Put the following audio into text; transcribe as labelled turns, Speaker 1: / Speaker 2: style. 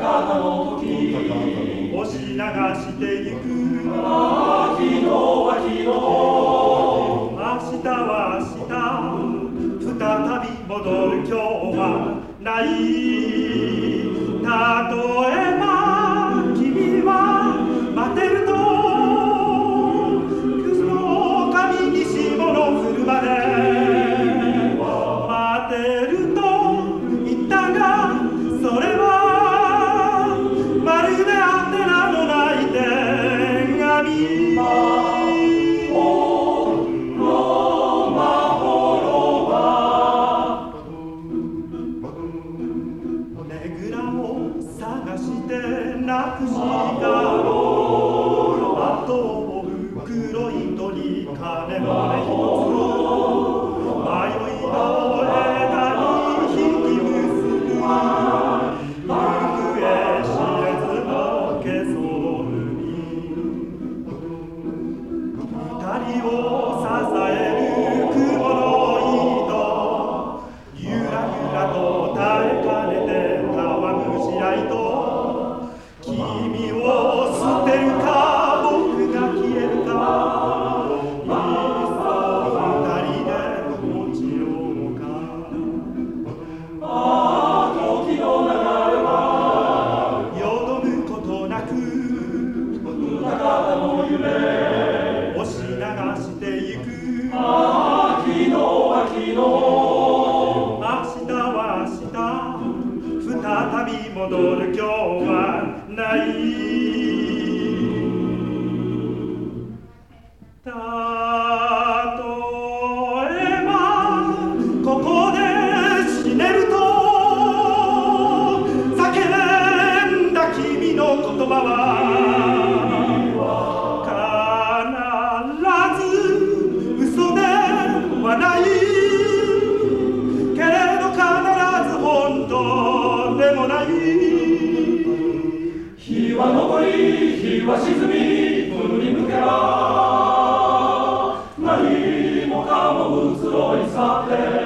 Speaker 1: 方の時
Speaker 2: 押し流してゆく
Speaker 1: 昨日は昨日
Speaker 2: 明日は明日再び戻る今日はない例えば君は待てるとクズの神に霜の降るまで待てると言ったがそれはまるでアンテナのない手紙探してなくしたあとを追う黒い鳥金の根一つ迷いの枝に引き結ぶ行方知れずのけそ海二人を支える雲の糸ゆらゆらと耐えかねて試合と君を捨てるか僕が消えるかいっそ二人で落ちようか
Speaker 1: 時の流れは
Speaker 2: よどむことなく
Speaker 1: 高田の夢
Speaker 2: 押し流してゆく
Speaker 1: 昨日は昨日
Speaker 2: 明日は明日再び戻る今日はない例えばここで死ねると叫んだ君の言葉は必ず嘘ではないけれど必ず本当でもない
Speaker 1: 日は昇り日は沈み振り向けば何もかも移ろい去って